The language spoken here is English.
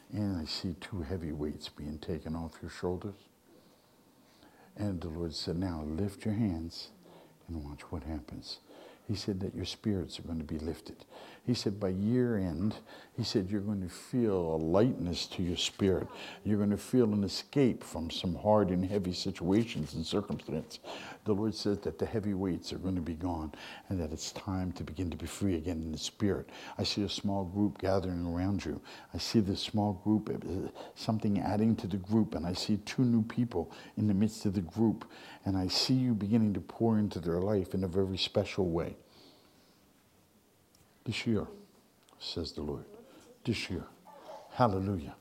And I see 2 heavy weights being taken off your shoulders. And the Lord said, now lift your hands and watch what happens. He said that your spirits are going to be lifted. He said by year end, he said you're going to feel a lightness to your spirit. You're going to feel an escape from some hard and heavy situations and circumstances. The Lord says that the heavy weights are going to be gone and that it's time to begin to be free again in the spirit. I see a small group gathering around you. I see this small group, something adding to the group, and I see 2 new people in the midst of the group, and I see you beginning to pour into their life in a very special way. This year, says the Lord, this year, hallelujah,